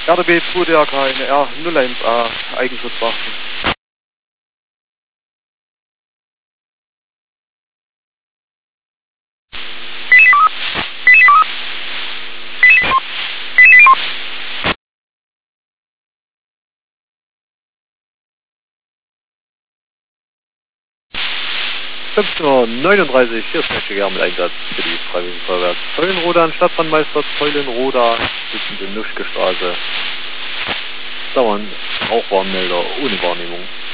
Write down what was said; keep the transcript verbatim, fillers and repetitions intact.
R D B zwei D R K N R null eins A, Eigenschutz beachten. fünfzehn Uhr neununddreißig, hier ist Menschige mit Einsatz für die Freiwilligen Feuerwehr Zeulenroda an Stadtbrandmeister Zeulenroda, sitzend in Nuschke Straße. Dauernd Rauchwarnmelder ohne Wahrnehmung.